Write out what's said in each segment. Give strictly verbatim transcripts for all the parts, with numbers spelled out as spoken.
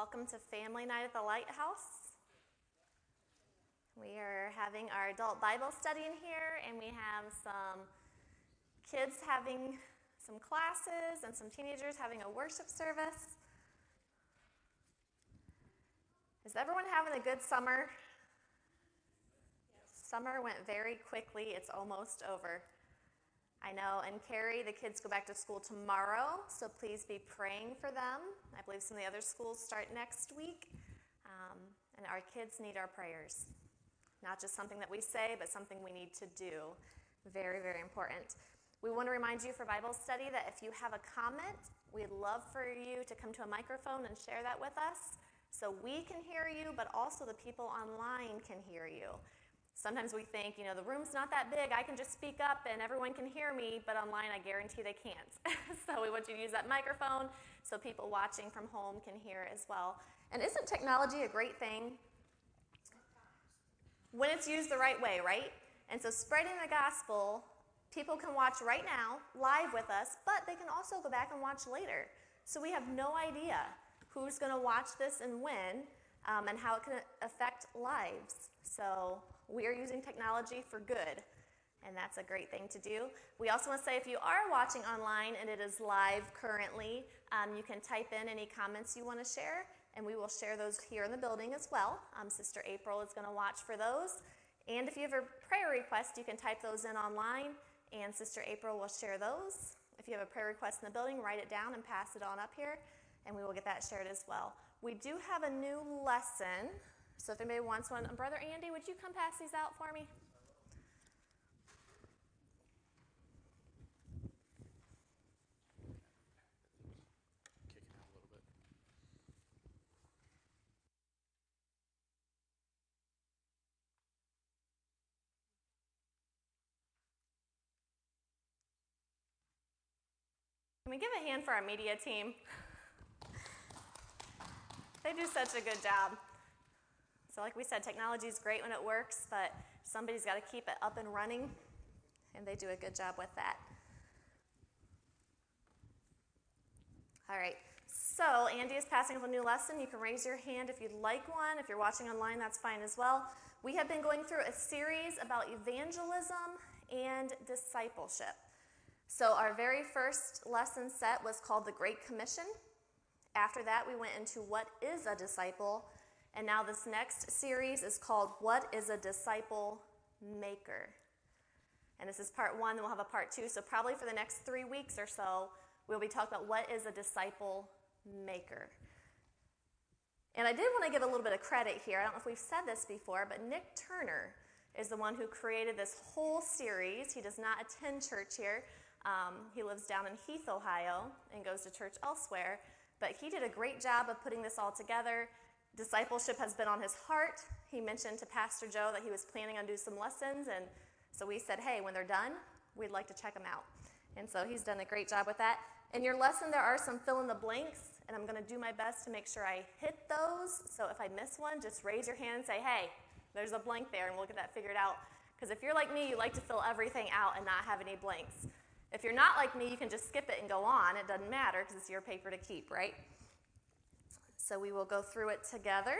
Welcome to Family Night at the Lighthouse. We are having our adult Bible study in here, and we have some kids having some classes and some teenagers having a worship service. Is everyone having a good summer? Summer went very quickly. It's almost over. I know, and Carrie, the kids go back to school tomorrow, so please be praying for them. I believe some of the other schools start next week, um, and our kids need our prayers. Not just something that we say, but something we need to do. Very, very important. We want to remind you for Bible study that if you have a comment, we'd love for you to come to a microphone and share that with us so we can hear you, but also the people online can hear you. Sometimes we think, you know, the room's not that big, I can just speak up and everyone can hear me, but online I guarantee they can't. So we want you to use that microphone so people watching from home can hear as well. And isn't technology a great thing? When it's used the right way, right? And so spreading the gospel, people can watch right now, live with us, but they can also go back and watch later. So we have no idea who's going to watch this and when, um, and how it can affect lives. So we are using technology for good, and that's a great thing to do. We also want to say if you are watching online and it is live currently, um, you can type in any comments you want to share, and we will share those here in the building as well. Um, Sister April is going to watch for those. And if you have a prayer request, you can type those in online, and Sister April will share those. If you have a prayer request in the building, write it down and pass it on up here, and we will get that shared as well. We do have a new lesson. So if anybody wants one, Brother Andy, would you come pass these out for me? Kicking out a little bit. Can we give a hand for our media team? They do such a good job. So like we said, technology is great when it works, but somebody's got to keep it up and running, and they do a good job with that. All right, so Andy is passing up a new lesson. You can raise your hand if you'd like one. If you're watching online, that's fine as well. We have been going through a series about evangelism and discipleship. So our very first lesson set was called The Great Commission. After that, we went into what is a disciple. And now this next series is called What is a Disciple Maker? And this is part one, then we'll have a part two. So probably for the next three weeks or so, we'll be talking about what is a disciple maker. And I did want to give a little bit of credit here. I don't know if we've said this before, but Nick Turner is the one who created this whole series. He does not attend church here. Um, he lives down in Heath, Ohio, and goes to church elsewhere. But he did a great job of putting this all together. Discipleship has been on his heart. He mentioned to Pastor Joe that he was planning on doing some lessons, and so we said, hey, when they're done, we'd like to check them out. And so he's done a great job with that. In your lesson, there are some fill-in-the-blanks, and I'm going to do my best to make sure I hit those. So if I miss one, just raise your hand and say, hey, there's a blank there, and we'll get that figured out. Because if you're like me, you like to fill everything out and not have any blanks. If you're not like me, you can just skip it and go on. It doesn't matter because it's your paper to keep, right? So we will go through it together.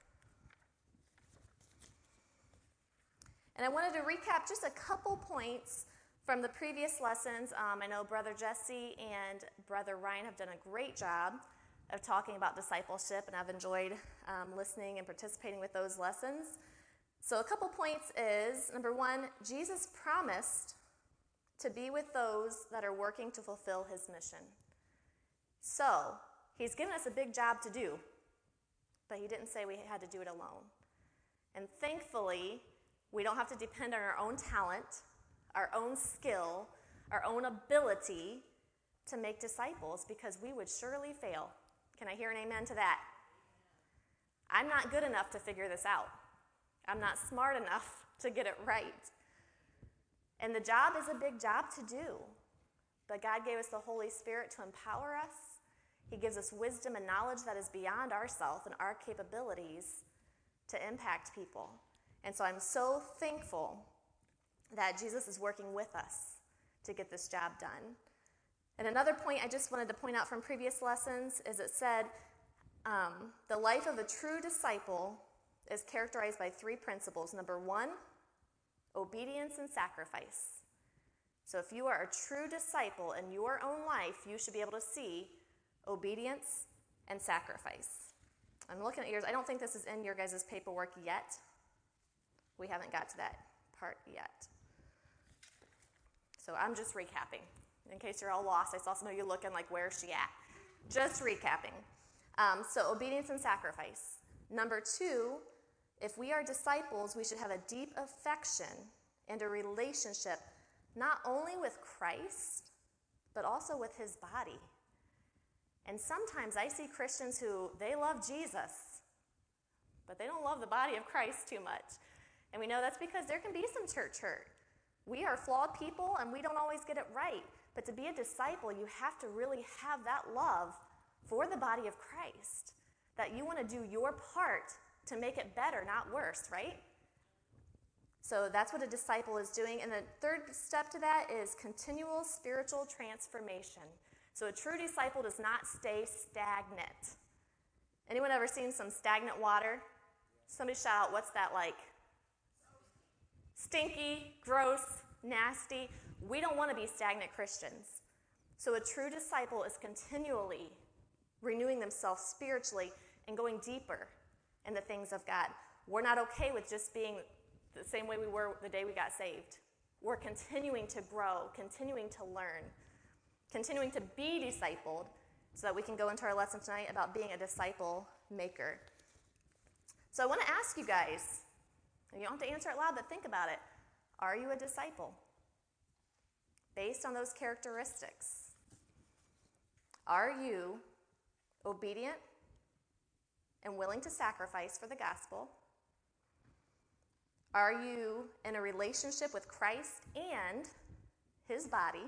And I wanted to recap just a couple points from the previous lessons. Um, I know Brother Jesse and Brother Ryan have done a great job of talking about discipleship, and I've enjoyed um, listening and participating with those lessons. So a couple points is, number one, Jesus promised to be with those that are working to fulfill his mission. So he's given us a big job to do, but he didn't say we had to do it alone. And thankfully, we don't have to depend on our own talent, our own skill, our own ability to make disciples, because we would surely fail. Can I hear an amen to that? I'm not good enough to figure this out. I'm not smart enough to get it right. And the job is a big job to do. But God gave us the Holy Spirit to empower us. He gives us wisdom and knowledge that is beyond ourselves and our capabilities to impact people. And so I'm so thankful that Jesus is working with us to get this job done. And another point I just wanted to point out from previous lessons is it said, Um, the life of a true disciple is characterized by three principles. Number one, obedience and sacrifice. So if you are a true disciple in your own life, you should be able to see obedience and sacrifice. I'm looking at yours. I don't think this is in your guys' paperwork yet. We haven't got to that part yet. So I'm just recapping. In case you're all lost, I saw some of you looking like, where's she at? Just recapping. Um, so obedience and sacrifice. Number two, if we are disciples, we should have a deep affection and a relationship not only with Christ, but also with his body. And sometimes I see Christians who, they love Jesus, but they don't love the body of Christ too much. And we know that's because there can be some church hurt. We are flawed people, and we don't always get it right. But to be a disciple, you have to really have that love for the body of Christ, that you want to do your part to make it better, not worse, right? So that's what a disciple is doing. And the third step to that is continual spiritual transformation. So a true disciple does not stay stagnant. Anyone ever seen some stagnant water? Somebody shout out, what's that like? Stinky, gross, nasty. We don't want to be stagnant Christians. So a true disciple is continually renewing themselves spiritually and going deeper in the things of God. We're not okay with just being the same way we were the day we got saved. We're continuing to grow, continuing to learn, continuing to be discipled so that we can go into our lesson tonight about being a disciple maker. So I want to ask you guys, and you don't have to answer it loud, but think about it. Are you a disciple? Based on those characteristics, are you obedient and willing to sacrifice for the gospel? Are you in a relationship with Christ and his body?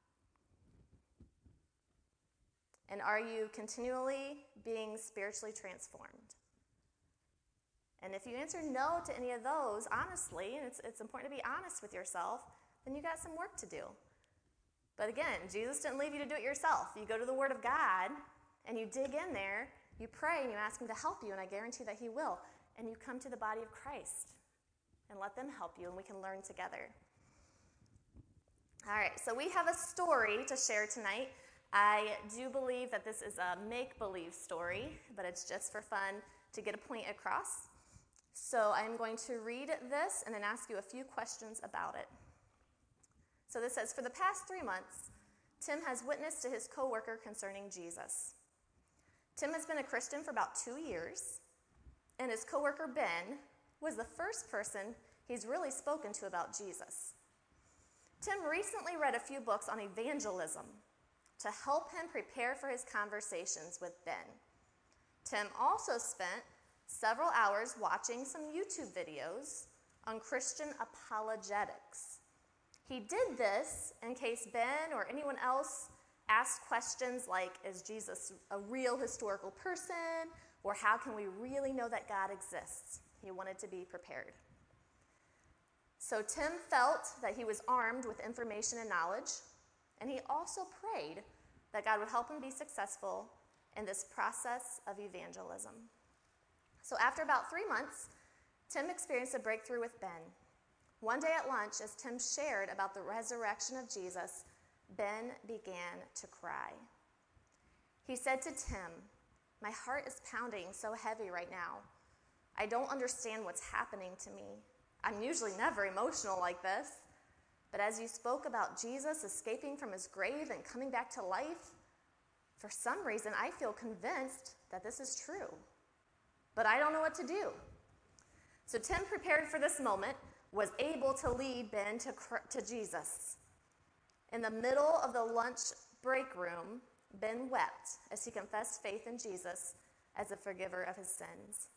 And are you continually being spiritually transformed? And if you answer no to any of those, honestly, and it's, it's important to be honest with yourself, then you got some work to do. But again, Jesus didn't leave you to do it yourself. You go to the Word of God, and you dig in there, you pray, and you ask him to help you, and I guarantee that he will. And you come to the body of Christ and let them help you, and we can learn together. All right, so we have a story to share tonight. I do believe that this is a make-believe story, but it's just for fun to get a point across. So I'm going to read this and then ask you a few questions about it. So this says, for the past three months, Tim has witnessed to his coworker concerning Jesus. Tim has been a Christian for about two years, and his coworker Ben was the first person he's really spoken to about Jesus. Tim recently read a few books on evangelism to help him prepare for his conversations with Ben. Tim also spent several hours watching some YouTube videos on Christian apologetics. He did this in case Ben or anyone else asked questions like, is Jesus a real historical person? Or how can we really know that God exists? He wanted to be prepared. So Tim felt that he was armed with information and knowledge, and he also prayed that God would help him be successful in this process of evangelism. So after about three months, Tim experienced a breakthrough with Ben. One day at lunch, as Tim shared about the resurrection of Jesus, Ben began to cry. He said to Tim, "My heart is pounding so heavy right now. I don't understand what's happening to me. I'm usually never emotional like this. But as you spoke about Jesus escaping from his grave and coming back to life, for some reason I feel convinced that this is true. But I don't know what to do." So Tim, prepared for this moment, was able to lead Ben to, to Jesus. In the middle of the lunch break room, Ben wept as he confessed faith in Jesus as a forgiver of his sins.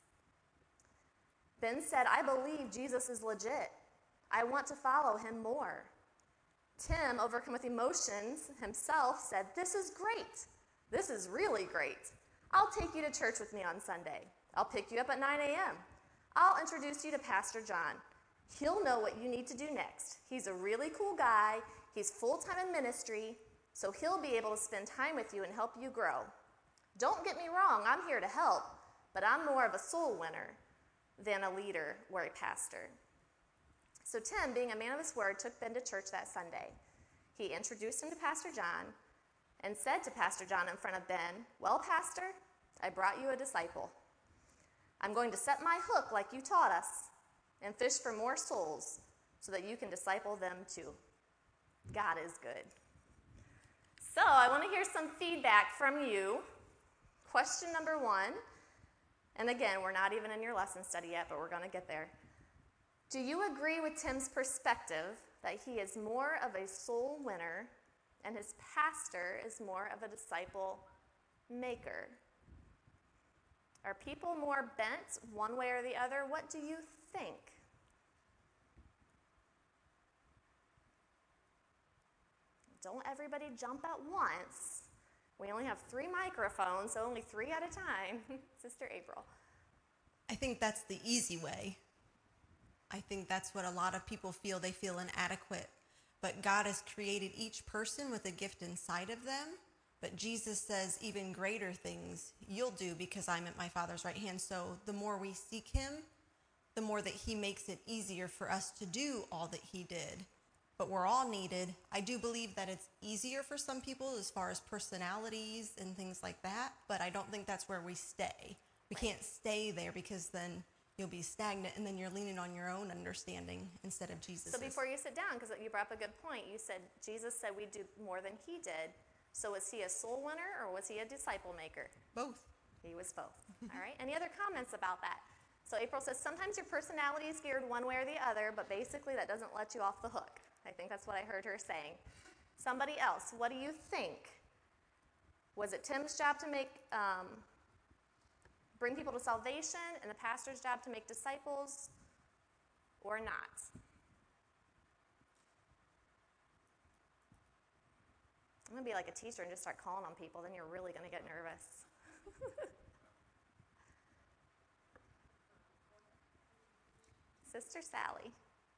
Ben said, "I believe Jesus is legit. I want to follow him more." Tim, overcome with emotions himself, said, "This is great. This is really great. I'll take you to church with me on Sunday. I'll pick you up at nine a.m. I'll introduce you to Pastor John. He'll know what you need to do next. He's a really cool guy. He's full-time in ministry, so he'll be able to spend time with you and help you grow. Don't get me wrong, I'm here to help, but I'm more of a soul winner than a leader or a pastor. So Tim, being a man of his word, took Ben to church that Sunday. He introduced him to Pastor John and said to Pastor John in front of Ben, "Well, Pastor, I brought you a disciple. I'm going to set my hook like you taught us and fish for more souls so that you can disciple them too." God is good. So I want to hear some feedback from you. Question number one, and again, we're not even in your lesson study yet, but we're going to get there. Do you agree with Tim's perspective that he is more of a soul winner and his pastor is more of a disciple maker? Are people more bent one way or the other? What do you think? Don't everybody jump at once. We only have three microphones, so only three at a time. Sister April. I think that's the easy way. I think that's what a lot of people feel. They feel inadequate. But God has created each person with a gift inside of them. But Jesus says even greater things you'll do because I'm at my Father's right hand. So the more we seek him, the more that he makes it easier for us to do all that he did. But we're all needed. I do believe that it's easier for some people as far as personalities and things like that. But I don't think that's where we stay. We can't stay there because then you'll be stagnant and then you're leaning on your own understanding instead of Jesus'. So before you sit down, because you brought up a good point, you said Jesus said we do more than he did. So was he a soul winner or was he a disciple maker? Both. He was both. All right. Any other comments about that? So April says sometimes your personality is geared one way or the other, but basically that doesn't let you off the hook. I think that's what I heard her saying. Somebody else, what do you think? Was it Tim's job to make um, bring people to salvation and the pastor's job to make disciples, or not? I'm going to be like a teacher and just start calling on people. Then you're really going to get nervous. Sister Sally.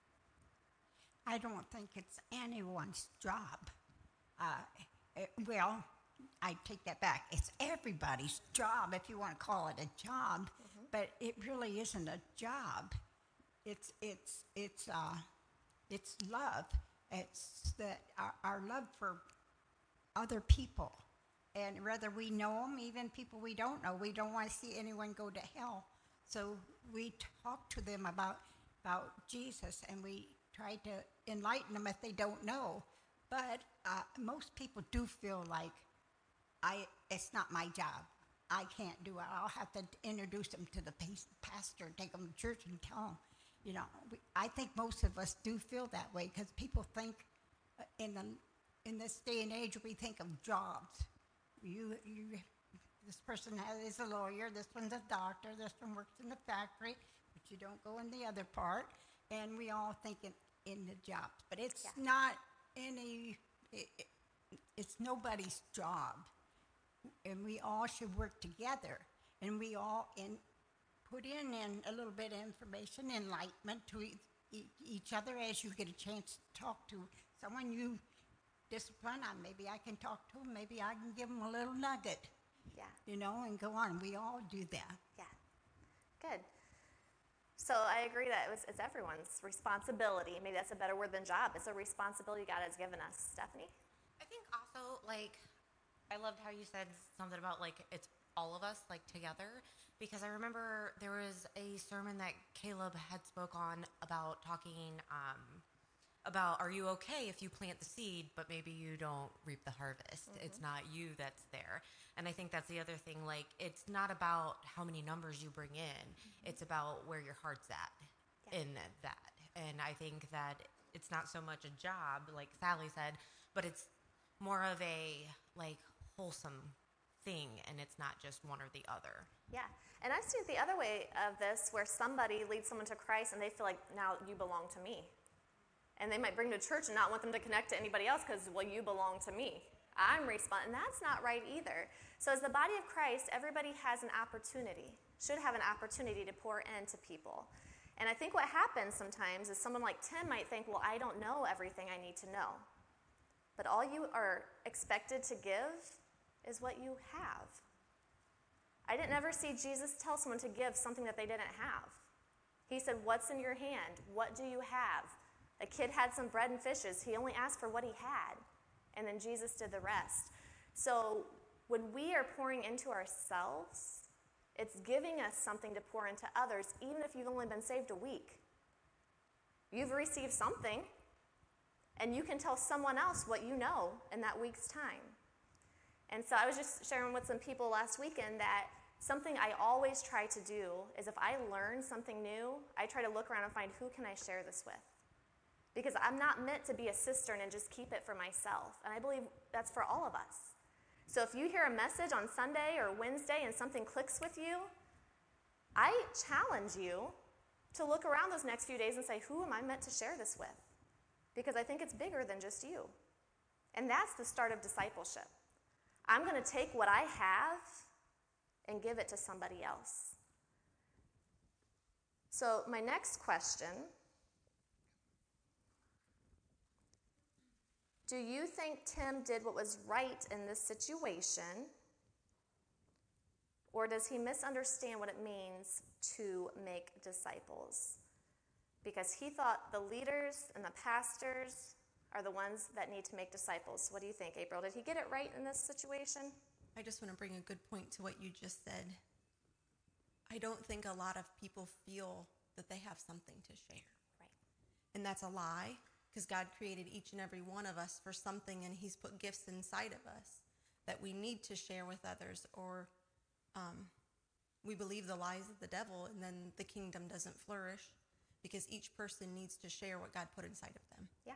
I don't think it's anyone's job. Uh, it, well, I take that back. It's everybody's job, if you want to call it a job, mm-hmm. but it really isn't a job. It's it's it's uh, it's love. It's that our, our love for other people, and whether we know them, even people we don't know, we don't want to see anyone go to hell. So we talk to them about about Jesus, and we try to enlighten them if they don't know. But uh, most people do feel like I it's not my job. I can't do it. I'll have to introduce them to the pastor, take them to church, and tell them. You know, we, I think most of us do feel that way because people think uh, in the in this day and age we think of jobs. You you this person has, is a lawyer. This one's a doctor. This one works in the factory, but you don't go in the other part. And we all think in, in the jobs, but it's yeah. not any. It, it, it's nobody's job. And we all should work together, and we all in, put in, in a little bit of information, enlightenment to e- e- each other as you get a chance to talk to someone you discipline on. Maybe I can talk to them, maybe I can give them a little nugget, yeah, you know, and go on. We all do that. Yeah, good. So I agree that it was, it's everyone's responsibility. Maybe that's a better word than job. It's a responsibility God has given us. Stephanie? I think also, like, I loved how you said something about, like, it's all of us, like, together, because I remember there was a sermon that Caleb had spoke on about talking um, about, are you okay if you plant the seed, but maybe you don't reap the harvest? Mm-hmm. It's not you that's there. And I think that's the other thing, like, it's not about how many numbers you bring in. Mm-hmm. It's about where your heart's at yeah. in that. And I think that it's not so much a job, like Sally said, but it's more of a, like, wholesome thing, and it's not just one or the other. Yeah, and I've seen it the other way of this, where somebody leads someone to Christ, and they feel like, now you belong to me. And they might bring them to church and not want them to connect to anybody else because, well, you belong to me. I'm responding. That's not right either. So as the body of Christ, everybody has an opportunity, should have an opportunity to pour into people. And I think what happens sometimes is someone like Tim might think, well, I don't know everything I need to know. But all you are expected to give is what you have. I didn't ever see Jesus tell someone to give something that they didn't have. He said, what's in your hand? What do you have? A kid had some bread and fishes. He only asked for what he had, and then Jesus did the rest. So when we are pouring into ourselves, it's giving us something to pour into others, even if you've only been saved a week. You've received something, and you can tell someone else what you know in that week's time. And so I was just sharing with some people last weekend that something I always try to do is if I learn something new, I try to look around and find who can I share this with. Because I'm not meant to be a cistern and just keep it for myself. And I believe that's for all of us. So if you hear a message on Sunday or Wednesday and something clicks with you, I challenge you to look around those next few days and say, who am I meant to share this with? Because I think it's bigger than just you. And that's the start of discipleship. I'm going to take what I have and give it to somebody else. So my next question, do you think Tim did what was right in this situation, or does he misunderstand what it means to make disciples? Because he thought the leaders and the pastors are the ones that need to make disciples. What do you think, April? Did he get it right in this situation? I just want to bring a good point to what you just said. I don't think a lot of people feel that they have something to share. Right. And that's a lie, because God created each and every one of us for something, and he's put gifts inside of us that we need to share with others, or um, we believe the lies of the devil, and then the kingdom doesn't flourish, because each person needs to share what God put inside of them. Yeah.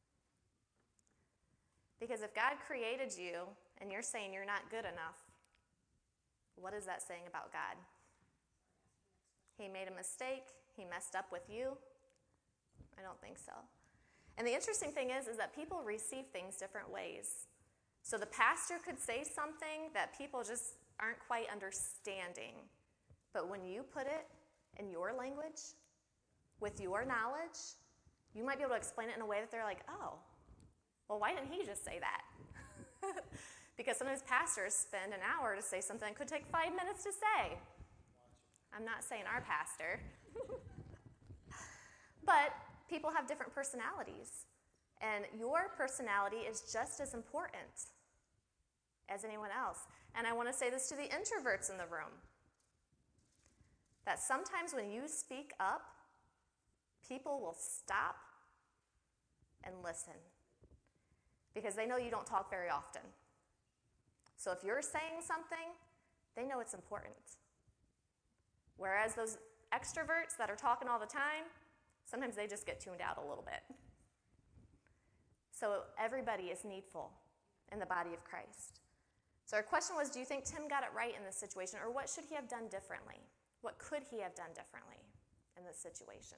Because if God created you and you're saying you're not good enough, what is that saying about God? He made a mistake. He messed up with you. I don't think so. And the interesting thing is, is that people receive things different ways. So the pastor could say something that people just aren't quite understanding. But when you put it in your language, with your knowledge, you might be able to explain it in a way that they're like, oh, well, why didn't he just say that? Because sometimes pastors spend an hour to say something that could take five minutes to say. I'm not saying our pastor. But people have different personalities. And your personality is just as important as anyone else. And I want to say this to the introverts in the room. That sometimes when you speak up, people will stop and listen. Because they know you don't talk very often. So if you're saying something, they know it's important. Whereas those extroverts that are talking all the time, sometimes they just get tuned out a little bit. So everybody is needful in the body of Christ. So our question was, do you think Tim got it right in this situation, or what should he have done differently? What could he have done differently in this situation?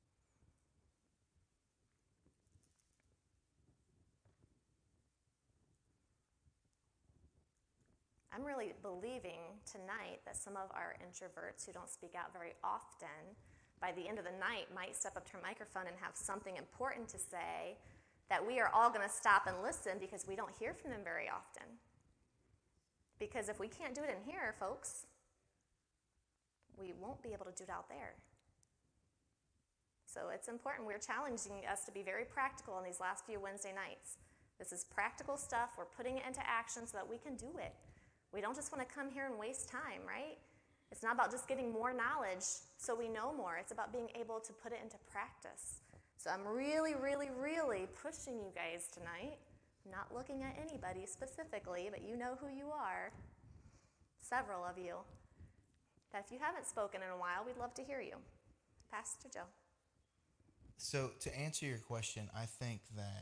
I'm really believing tonight that some of our introverts who don't speak out very often, by the end of the night, might step up to a microphone and have something important to say that we are all going to stop and listen, because we don't hear from them very often. Because if we can't do it in here, folks, we won't be able to do it out there. So it's important. We're challenging us to be very practical on these last few Wednesday nights. This is practical stuff. We're putting it into action so that we can do it. We don't just want to come here and waste time, right? It's not about just getting more knowledge so we know more. It's about being able to put it into practice. So I'm really, really, really pushing you guys tonight. I'm not looking at anybody specifically, but you know who you are. Several of you. That if you haven't spoken in a while, we'd love to hear you. Pastor Joe. So to answer your question, I think that,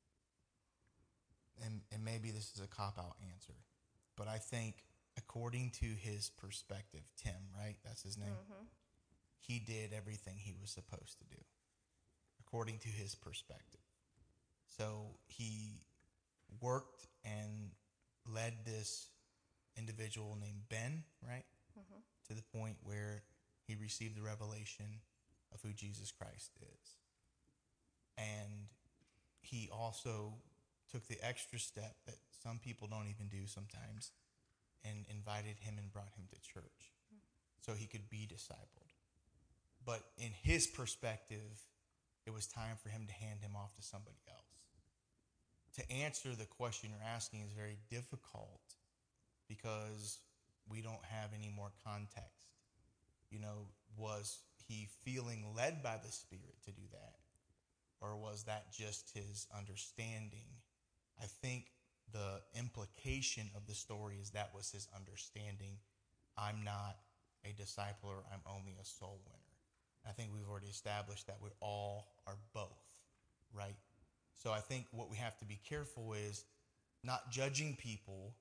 and, and maybe this is a cop-out answer, but I think according to his perspective, Tim, right? That's his name. Mm-hmm. He did everything he was supposed to do, according to his perspective. So he worked and led this individual named Ben, right? Mm-hmm. To the point where he received the revelation of who Jesus Christ is. And he also took the extra step that some people don't even do sometimes, and invited him and brought him to church so he could be discipled. But in his perspective, it was time for him to hand him off to somebody else. To answer the question you're asking is very difficult because we don't have any more context. You know, was he feeling led by the Spirit to do that? Or was that just his understanding? I think the implication of the story is that was his understanding. I'm not a discipler, I'm only a soul winner. I think we've already established that we all are both, right? So I think what we have to be careful is not judging people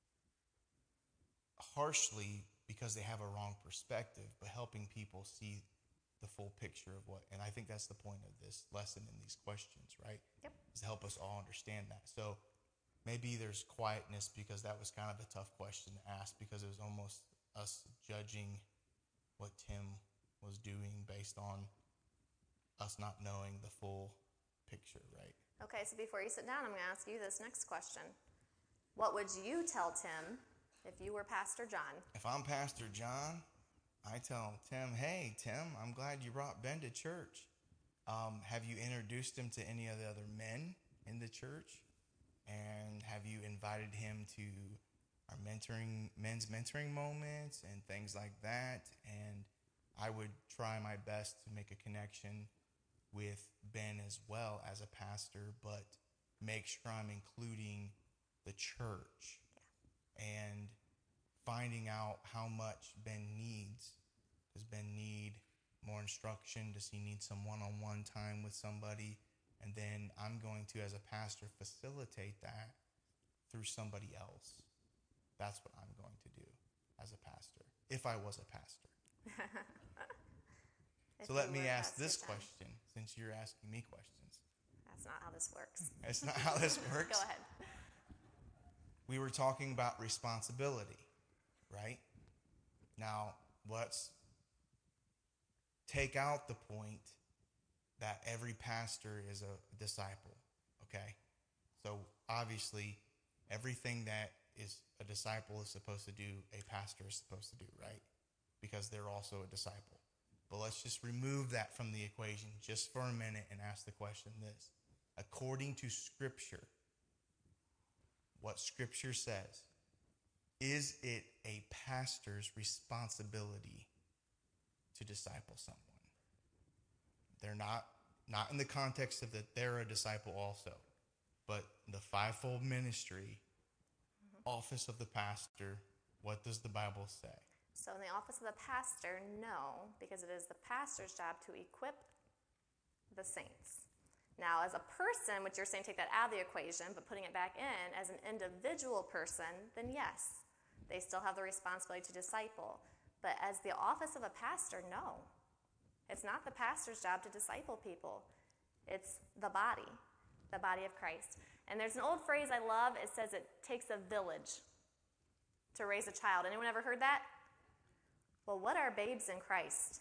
harshly because they have a wrong perspective, but helping people see the full picture of what, and I think that's the point of this lesson and these questions, right? Yep. Is to help us all understand that. So maybe there's quietness because that was kind of a tough question to ask because it was almost us judging what Tim was doing based on us not knowing the full picture, right? Okay, so before you sit down, I'm going to ask you this next question. What would you tell Tim if you were Pastor John? If I'm Pastor John, I tell Tim, hey, Tim, I'm glad you brought Ben to church. Um, have you introduced him to any of the other men in the church? And have you invited him to our mentoring, men's mentoring moments and things like that? And I would try my best to make a connection with Ben as well as a pastor, but make sure I'm including the church and finding out how much Ben needs. Does Ben need more instruction? Does he need some one-on-one time with somebody? And then I'm going to, as a pastor, facilitate that through somebody else. That's what I'm going to do as a pastor, if I was a pastor. So let me ask this question, since you're asking me questions. That's not how this works. That's not how this works. Go ahead. We were talking about responsibility, right? Now, let's take out the point that every pastor is a disciple, okay? So obviously, everything that is a disciple is supposed to do, a pastor is supposed to do, right? Because they're also a disciple. But let's just remove that from the equation just for a minute and ask the question this. According to Scripture, what Scripture says, is it a pastor's responsibility to disciple someone? They're not, not in the context of that they're a disciple also, but the fivefold ministry, mm-hmm. office of the pastor, what does the Bible say? So in the office of the pastor, no, because it is the pastor's job to equip the saints. Now, as a person, which you're saying take that out of the equation, but putting it back in, as an individual person, then yes, they still have the responsibility to disciple. But as the office of a pastor, no. It's not the pastor's job to disciple people. It's the body, the body of Christ. And there's an old phrase I love. It says it takes a village to raise a child. Anyone ever heard that? Well, what are babes in Christ?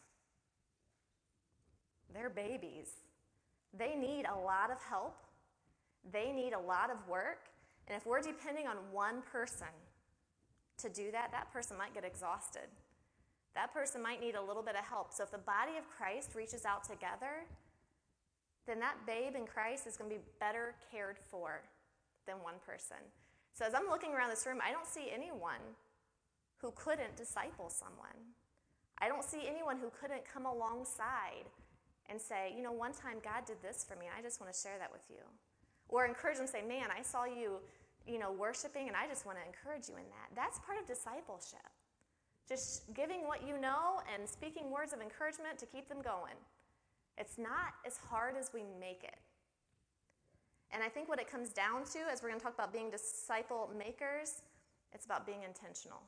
They're babies. They need a lot of help. They need a lot of work. And if we're depending on one person to do that, that person might get exhausted. That person might need a little bit of help. So if the body of Christ reaches out together, then that babe in Christ is going to be better cared for than one person. So as I'm looking around this room, I don't see anyone who couldn't disciple someone. I don't see anyone who couldn't come alongside and say, you know, one time God did this for me, and I just want to share that with you. Or encourage them, say, man, I saw you, you know, worshiping, and I just want to encourage you in that. That's part of discipleship. Just giving what you know and speaking words of encouragement to keep them going. It's not as hard as we make it. And I think what it comes down to, as we're going to talk about being disciple makers, it's about being intentional.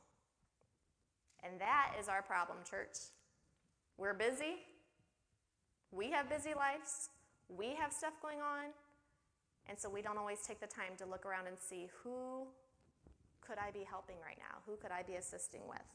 And that is our problem, church. We're busy. We have busy lives. We have stuff going on. And so we don't always take the time to look around and see who could I be helping right now? Who could I be assisting with?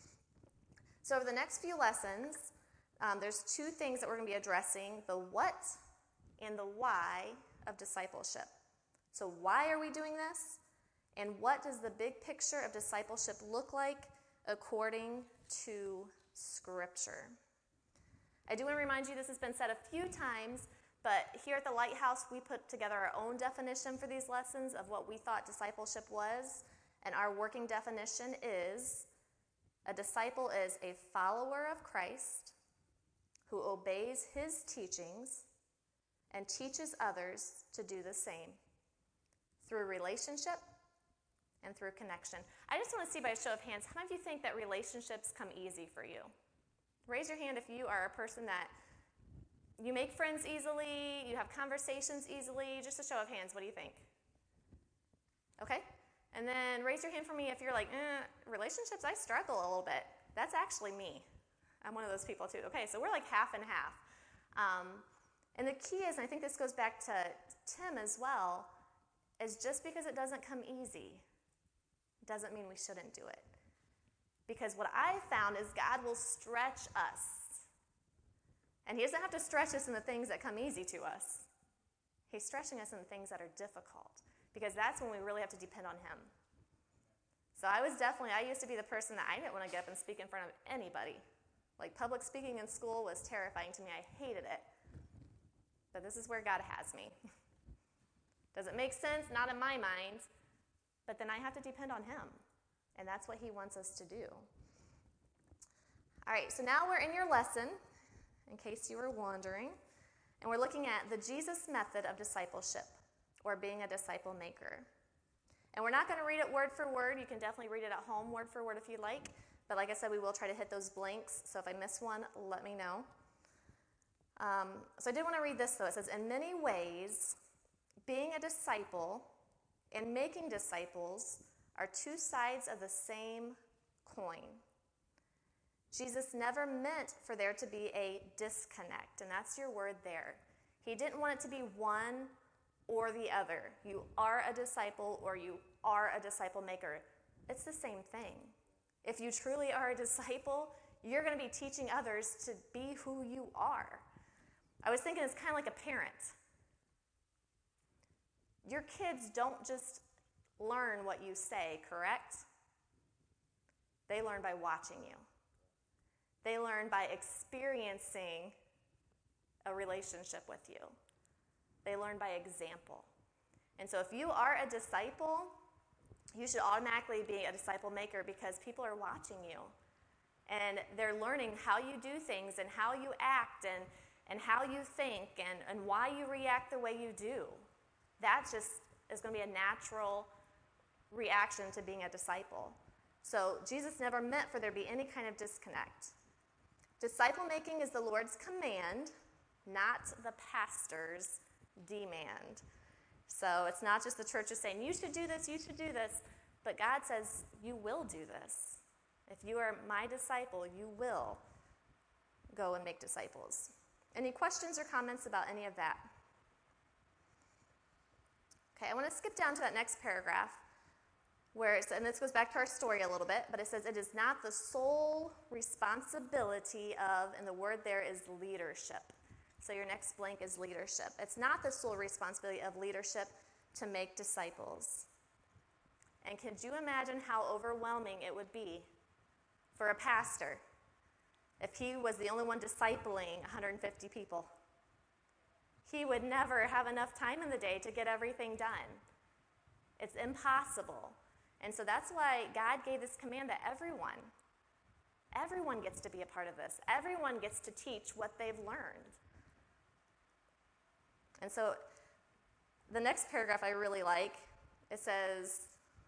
So over the next few lessons, um, there's two things that we're going to be addressing, the what and the why of discipleship. So why are we doing this? And what does the big picture of discipleship look like according to Scripture? I do want to remind you this has been said a few times, but here at the Lighthouse, we put together our own definition for these lessons of what we thought discipleship was. And our working definition is, a disciple is a follower of Christ who obeys his teachings and teaches others to do the same through relationship and through connection. I just want to see by a show of hands, how many of you think that relationships come easy for you? Raise your hand if you are a person that you make friends easily, you have conversations easily. Just a show of hands, what do you think? Okay. And then raise your hand for me if you're like, eh, relationships, I struggle a little bit. That's actually me. I'm one of those people too. Okay, so we're like half and half. Um, and the key is, and I think this goes back to Tim as well, is just because it doesn't come easy doesn't mean we shouldn't do it. Because what I found is God will stretch us. And he doesn't have to stretch us in the things that come easy to us. He's stretching us in the things that are difficult. Because that's when we really have to depend on him. So I was definitely, I used to be the person that I didn't want to get up and speak in front of anybody. Like public speaking in school was terrifying to me. I hated it. But this is where God has me. Does it make sense? Not in my mind. But then I have to depend on him. And that's what he wants us to do. All right, so now we're in your lesson, in case you were wondering. And we're looking at the Jesus method of discipleship, or being a disciple maker. And we're not going to read it word for word. You can definitely read it at home word for word if you like. But like I said, we will try to hit those blanks. So if I miss one, let me know. Um, so I did want to read this, though. It says, in many ways, being a disciple and making disciples are two sides of the same coin. Jesus never meant for there to be a disconnect, and that's your word there. He didn't want it to be one or the other. You are a disciple or you are a disciple maker. It's the same thing. If you truly are a disciple, you're going to be teaching others to be who you are. I was thinking it's kind of like a parent. Your kids don't just learn what you say, correct? They learn by watching you. They learn by experiencing a relationship with you. They learn by example. And so if you are a disciple, you should automatically be a disciple maker because people are watching you. And they're learning how you do things and how you act and, and how you think and, and why you react the way you do. That just is going to be a natural reaction to being a disciple. So Jesus never meant for there to be any kind of disconnect. Disciple making is the Lord's command, not the pastor's demand. So it's not just the church is saying, you should do this, you should do this, but God says, you will do this. If you are my disciple, you will go and make disciples. Any questions or comments about any of that? Okay, I want to skip down to that next paragraph, where it's, and this goes back to our story a little bit, but it says, it is not the sole responsibility of, and the word there is leadership. So your next blank is leadership. It's not the sole responsibility of leadership to make disciples. And could you imagine how overwhelming it would be for a pastor if he was the only one discipling one hundred fifty people? He would never have enough time in the day to get everything done. It's impossible. And so that's why God gave this command that everyone, everyone gets to be a part of this. Everyone gets to teach what they've learned. And so the next paragraph I really like, it says,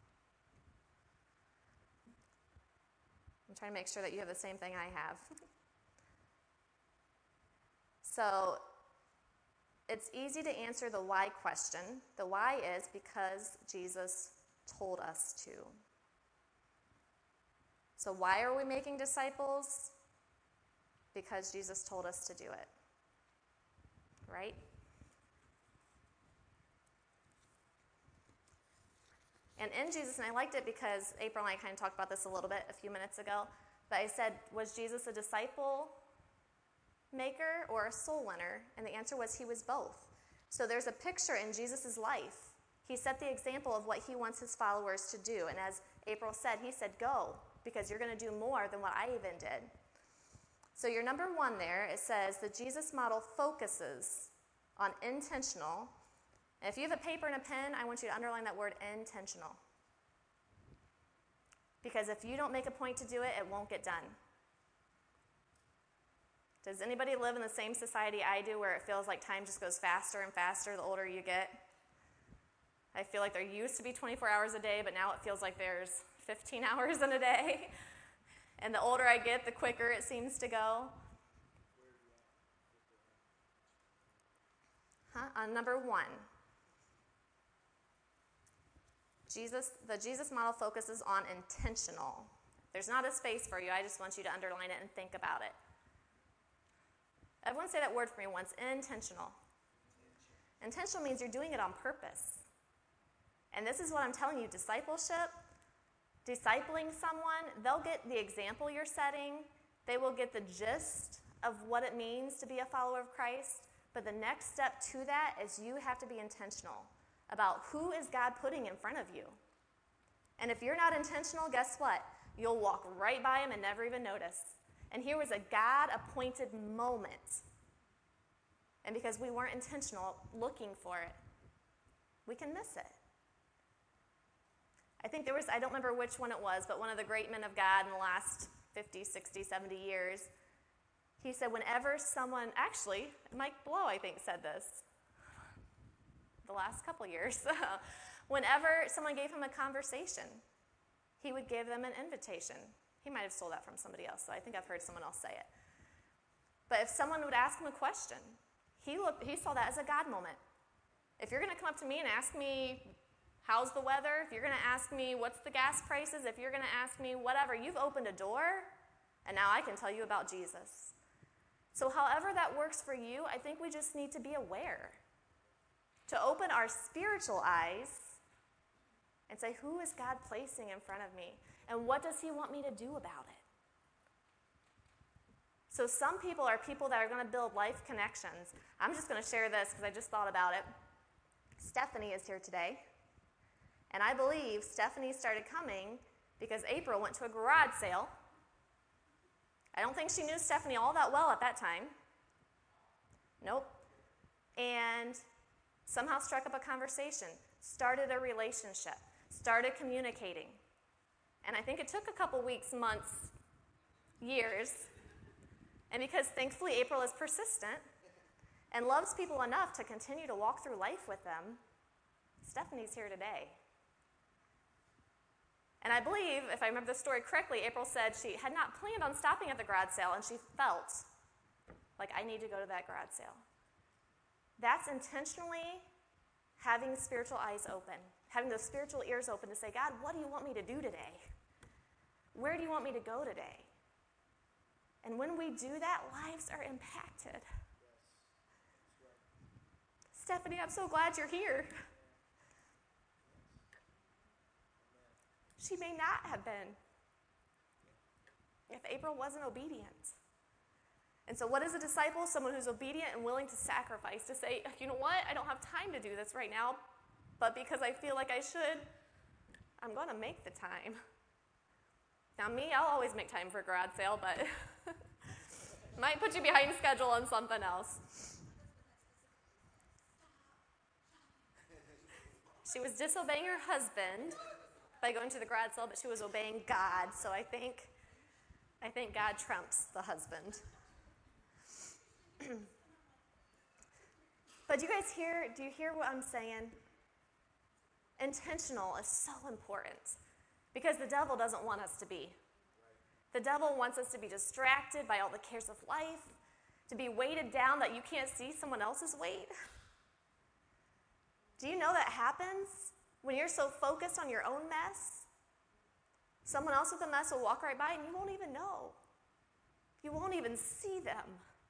I'm trying to make sure that you have the same thing I have. So it's easy to answer the why question. The why is because Jesus told us to. So why are we making disciples? Because Jesus told us to do it. Right? And in Jesus, and I liked it because April and I kind of talked about this a little bit a few minutes ago, but I said, was Jesus a disciple maker or a soul winner? And the answer was he was both. So there's a picture in Jesus' life He set the example of what he wants his followers to do. And as April said, he said, go, because you're going to do more than what I even did. So your number one there, it says the Jesus model focuses on intentional. And if you have a paper and a pen, I want you to underline that word intentional. Because if you don't make a point to do it, it won't get done. Does anybody live in the same society I do where it feels like time just goes faster and faster the older you get? I feel like there used to be twenty-four hours a day, but now it feels like there's fifteen hours in a day. And the older I get, the quicker it seems to go. Huh? On number one, Jesus, the Jesus model focuses on intentional. There's not a space for you. I just want you to underline it and think about it. Everyone say that word for me once. Intentional. Intentional means you're doing it on purpose. And this is what I'm telling you. Discipleship, discipling someone, they'll get the example you're setting. They will get the gist of what it means to be a follower of Christ. But the next step to that is you have to be intentional about who is God putting in front of you. And if you're not intentional, guess what? You'll walk right by him and never even notice. And here was a God-appointed moment. And because we weren't intentional looking for it, we can miss it. I think there was, I don't remember which one it was, but one of the great men of God in the last fifty, sixty, seventy years, he said whenever someone, actually, Mike Blow, I think, said this the last couple years. Whenever someone gave him a conversation, he would give them an invitation. He might have stole that from somebody else, so I think I've heard someone else say it. But if someone would ask him a question, he looked, he saw that as a God moment. If you're going to come up to me and ask me, how's the weather? If you're going to ask me, what's the gas prices? If you're going to ask me whatever, you've opened a door, and now I can tell you about Jesus. So however that works for you, I think we just need to be aware. To open our spiritual eyes and say, who is God placing in front of me? And what does he want me to do about it? So some people are people that are going to build life connections. I'm just going to share this because I just thought about it. Stephanie is here today. And I believe Stephanie started coming because April went to a garage sale. I don't think she knew Stephanie all that well at that time. Nope. And somehow struck up a conversation, started a relationship, started communicating. And I think it took a couple weeks, months, years. And because thankfully April is persistent and loves people enough to continue to walk through life with them, Stephanie's here today. And I believe, if I remember the story correctly, April said she had not planned on stopping at the garage sale, and she felt like, I need to go to that garage sale. That's intentionally having spiritual eyes open, having those spiritual ears open to say, God, what do you want me to do today? Where do you want me to go today? And when we do that, lives are impacted. Yes. Right. Stephanie, I'm so glad you're here. She may not have been if April wasn't obedient. And so what is a disciple? Someone who's obedient and willing to sacrifice, to say, you know what, I don't have time to do this right now, but because I feel like I should, I'm going to make the time. Now me, I'll always make time for a garage sale, but might put you behind schedule on something else. She was disobeying her husband by going to the garage sale, but she was obeying God, so I think, I think God trumps the husband. But do you guys hear, do you hear what I'm saying? Intentional is so important because the devil doesn't want us to be. The devil wants us to be distracted by all the cares of life, to be weighted down that you can't see someone else's weight. Do you know that happens when you're so focused on your own mess? Someone else with a mess will walk right by and you won't even know. You won't even see them.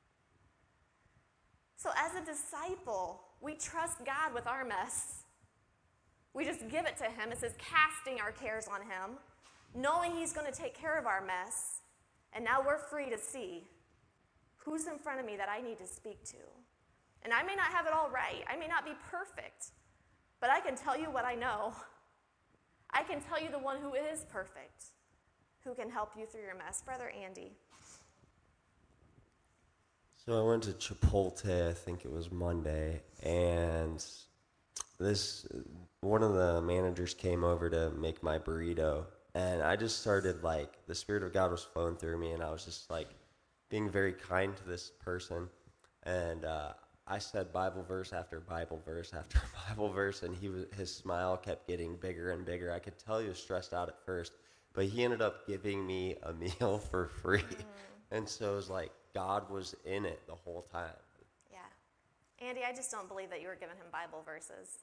So as a disciple, we trust God with our mess. We just give it to him. It says casting our cares on him, knowing he's going to take care of our mess. And now we're free to see who's in front of me that I need to speak to. And I may not have it all right. I may not be perfect. but I can tell you what I know. I can tell you the one who is perfect, who can help you through your mess. Brother Andy. So I went to Chipotle, I think it was Monday, and this one of the managers came over to make my burrito, and I just started, like, the Spirit of God was flowing through me, and I was just, like, being very kind to this person, and uh, I said Bible verse after Bible verse after Bible verse, and he was, his smile kept getting bigger and bigger. I could tell he was stressed out at first, but he ended up giving me a meal for free, mm. and so it was like, God was in it the whole time. Yeah. Andy, I just don't believe that you were giving him Bible verses.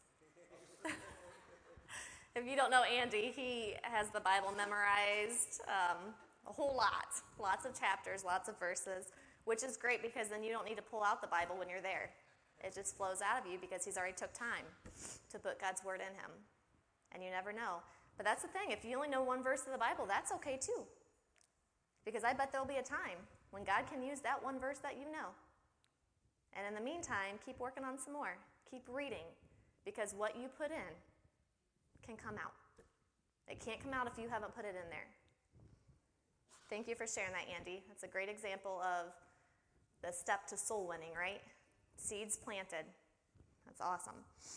If you don't know Andy, he has the Bible memorized um, a whole lot. Lots of chapters, lots of verses, which is great because then you don't need to pull out the Bible when you're there. It just flows out of you because he's already took time to put God's word in him. And you never know. But that's the thing. If you only know one verse of the Bible, that's okay too. Because I bet there'll be a time when God can use that one verse that you know. And in the meantime, keep working on some more. Keep reading, because what you put in can come out. It can't come out if you haven't put it in there. Thank you for sharing that, Andy. That's a great example of the step to soul winning, right? Seeds planted. That's awesome.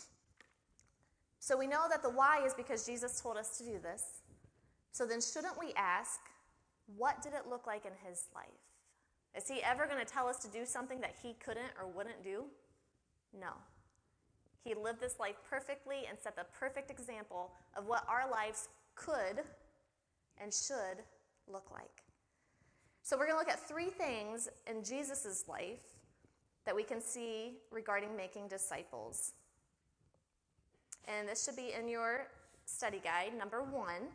So we know that the why is because Jesus told us to do this. So then shouldn't we ask, what did it look like in his life? Is he ever going to tell us to do something that he couldn't or wouldn't do? No. He lived this life perfectly and set the perfect example of what our lives could and should look like. So we're going to look at three things in Jesus' life that we can see regarding making disciples. And this should be in your study guide. Number one.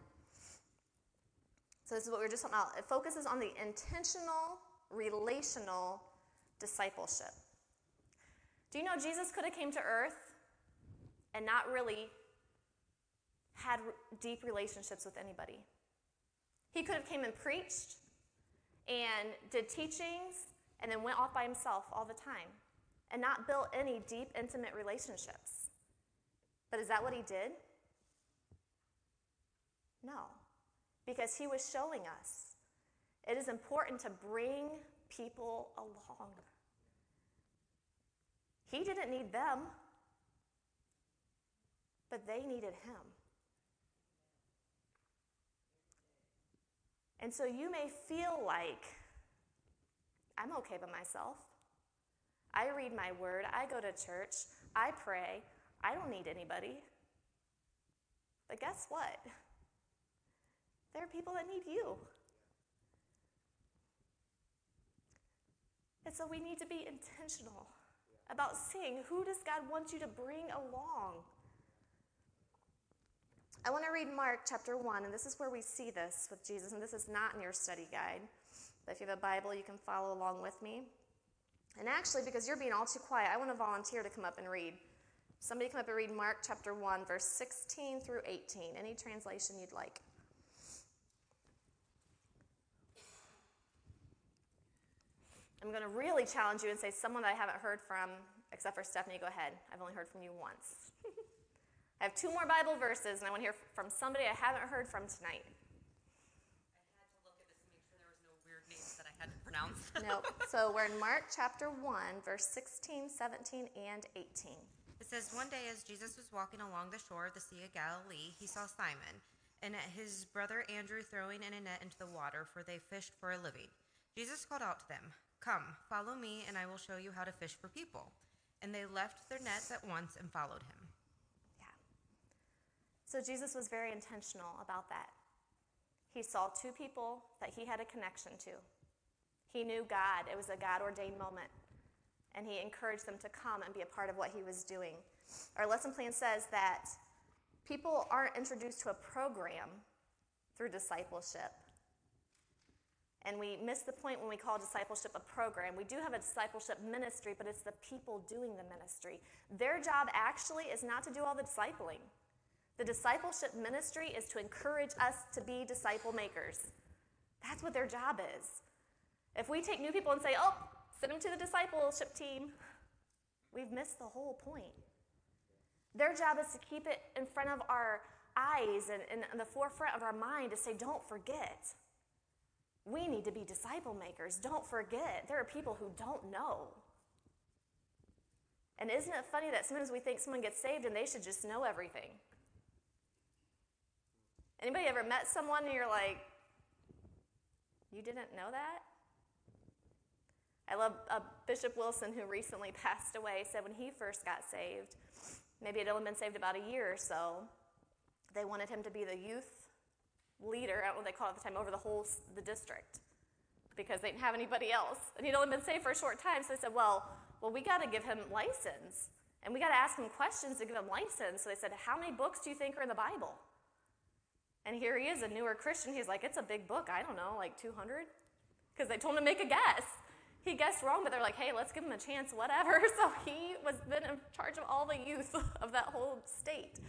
So this is what we were just talking about. It focuses on the intentional, relational discipleship. Do you know Jesus could have came to earth and not really had deep relationships with anybody? He could have came and preached and did teachings and then went off by himself all the time and not built any deep, intimate relationships. But is that what he did? No. Because he was showing us it is important to bring people along. He didn't need them, but they needed him. And so you may feel like, I'm okay by myself. I read my word. I go to church. I pray. I don't need anybody. But guess what? There are people that need you. And so we need to be intentional about seeing who does God want you to bring along. I want to read Mark chapter one, and this is where we see this with Jesus, and this is not in your study guide. But if you have a Bible, you can follow along with me. And actually, because you're being all too quiet, I want to volunteer to come up and read. Somebody come up and read Mark chapter one, verse sixteen through eighteen. Any translation you'd like. I'm going to really challenge you and say someone that I haven't heard from, except for Stephanie. Go ahead. I've only heard from you once. I have two more Bible verses, and I want to hear from somebody I haven't heard from tonight. I had to look at this to make sure there was no weird names that I had to pronounce. Nope. So we're in Mark chapter one, verse sixteen, seventeen, and eighteen. It says, one day as Jesus was walking along the shore of the Sea of Galilee, he saw Simon and his brother Andrew throwing in a net into the water, for they fished for a living. Jesus called out to them, "Come, follow me, and I will show you how to fish for people." And they left their nets at once and followed him. Yeah. So Jesus was very intentional about that. He saw two people that he had a connection to. He knew God. It was a God-ordained moment. And he encouraged them to come and be a part of what he was doing. Our lesson plan says that people aren't introduced to a program through discipleship. And we miss the point when we call discipleship a program. We do have a discipleship ministry, but it's the people doing the ministry. Their job actually is not to do all the discipling. The discipleship ministry is to encourage us to be disciple makers. That's what their job is. If we take new people and say, oh, send them to the discipleship team, we've missed the whole point. Their job is to keep it in front of our eyes and in the forefront of our mind to say, don't forget. We need to be disciple makers. Don't forget. There are people who don't know. And isn't it funny that sometimes we think someone gets saved and they should just know everything? Anybody ever met someone and you're like, you didn't know that? I love uh, Bishop Wilson, who recently passed away, said when he first got saved, maybe he'd only been saved about a year or so, they wanted him to be the youth leader, I don't know what they call it at the time, over the whole the district, because they didn't have anybody else. And he'd only been saved for a short time, so they said, well, well, we got to give him license, and we got to ask him questions to give him license. So they said, how many books do you think are in the Bible? And here he is, a newer Christian. He's like, it's a big book. I don't know, like two hundred? Because they told him to make a guess. He guessed wrong, but they're like, hey, let's give him a chance, whatever. So he was then in charge of all the youth of that whole state.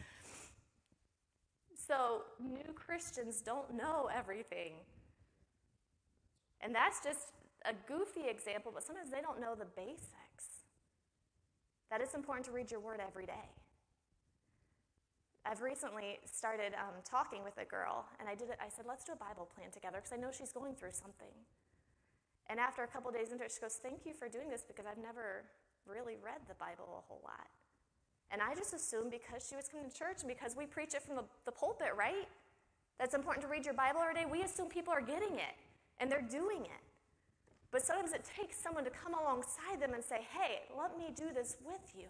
So new Christians don't know everything. And that's just a goofy example, but sometimes they don't know the basics. That it's important to read your word every day. I've recently started um, talking with a girl, and I did it. I said, let's do a Bible plan together, because I know she's going through something. And after a couple days into it, she goes, thank you for doing this, because I've never really read the Bible a whole lot. And I just assumed because she was coming to church and because we preach it from the, the pulpit, right? That's important to read your Bible every day. We assume people are getting it, and they're doing it. But sometimes it takes someone to come alongside them and say, hey, let me do this with you.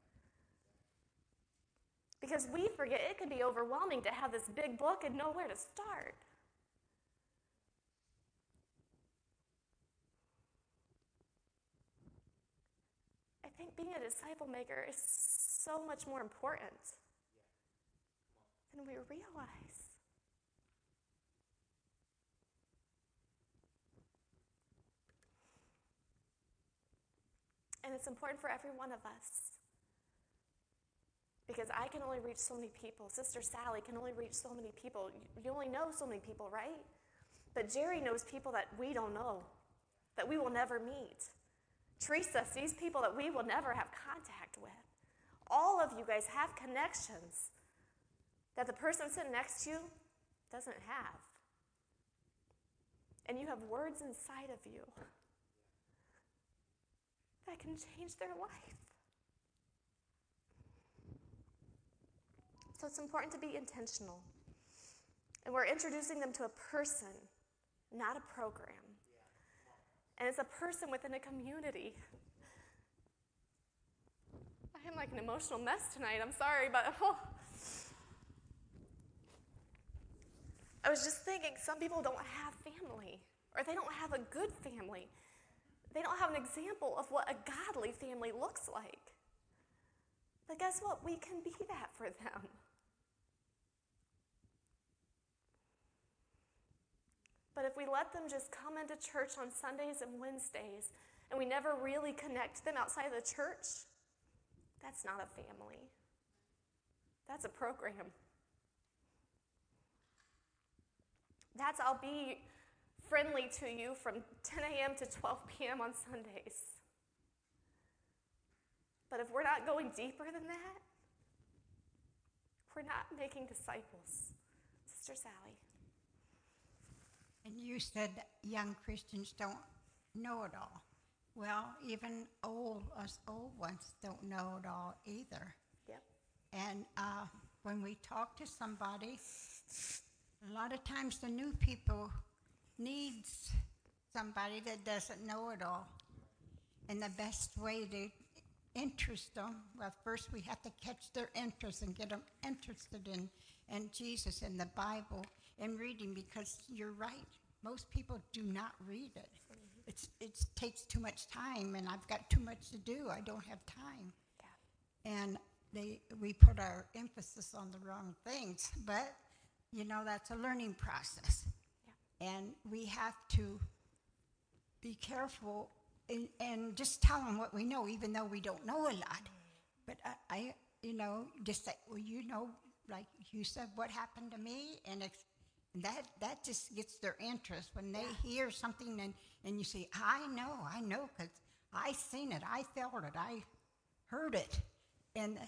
Because we forget it can be overwhelming to have this big book and know where to start. I think being a disciple maker is so much more important than we realize. And it's important for every one of us. Because I can only reach so many people. Sister Sally can only reach so many people. You only know so many people, right? But Jerry knows people that we don't know, that we will never meet. Teresa sees people that we will never have contact with. All of you guys have connections that the person sitting next to you doesn't have. And you have words inside of you that can change their life. So it's important to be intentional. And we're introducing them to a person, not a program. And it's a person within a community. I am like an emotional mess tonight. I'm sorry, but oh. I was just thinking some people don't have family, or they don't have a good family. They don't have an example of what a godly family looks like. But guess what? We can be that for them. But if we let them just come into church on Sundays and Wednesdays, and we never really connect them outside of the church, that's not a family. That's a program. That's I'll be friendly to you from ten a.m. to twelve p.m. on Sundays. But if we're not going deeper than that, we're not making disciples. Sister Sally. And you said that young Christians don't know it all. Well, even old, us old ones don't know it all either. Yep. And uh, when we talk to somebody, a lot of times the new people needs somebody that doesn't know it all. And the best way to interest them, well, first we have to catch their interest and get them interested in, in Jesus and the Bible and reading, because you're right. Most people do not read it. Mm-hmm. It's it takes too much time, and I've got too much to do. I don't have time. Yeah. And they we put our emphasis on the wrong things, but you know that's a learning process. Yeah. And we have to be careful and, and just tell them what we know, even though we don't know a lot. Mm-hmm. But I, I, you know, just say, well, you know, like you said, what happened to me, and ex- that that just gets their interest when they yeah. hear something, and, and you say, I know, I know, because I seen it, I felt it, I heard it, and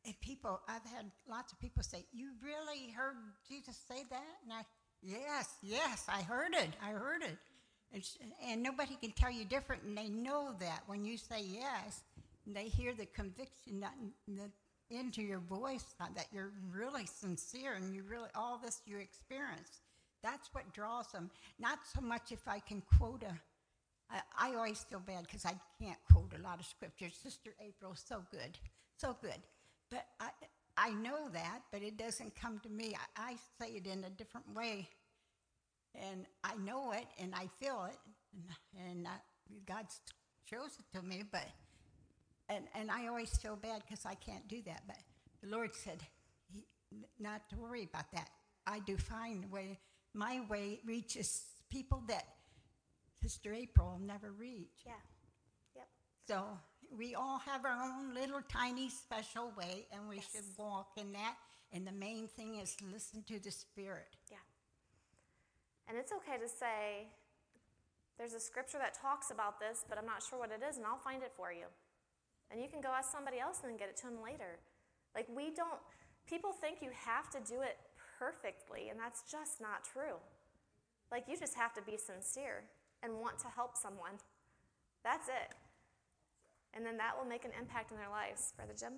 and people, I've had lots of people say, "You really heard Jesus say that?" And I, yes, yes, I heard it. I heard it. And, and nobody can tell you different, and they know that when you say yes, they hear the conviction that, that into your voice, that you're really sincere and you really, all this you experience. That's what draws them. Not so much if I can quote a, I, I always feel bad because I can't quote a lot of scriptures. Sister April's so good, so good. But I, I know that, but it doesn't come to me. I, I say it in a different way. And I know it, and I feel it, and, and uh, God shows it to me, but, and, and I always feel bad because I can't do that. But the Lord said he, not to worry about that. I do find a way. My way reaches people that Sister April will never reach. Yeah. Yep. So we all have our own little tiny special way, and we Yes. should walk in that. And the main thing is listen to the Spirit. Yeah. And it's okay to say, there's a scripture that talks about this, but I'm not sure what it is, and I'll find it for you. And you can go ask somebody else and then get it to them later. Like, we don't, people think you have to do it perfectly, and that's just not true. Like, you just have to be sincere and want to help someone. That's it. And then that will make an impact in their lives. Brother Jim?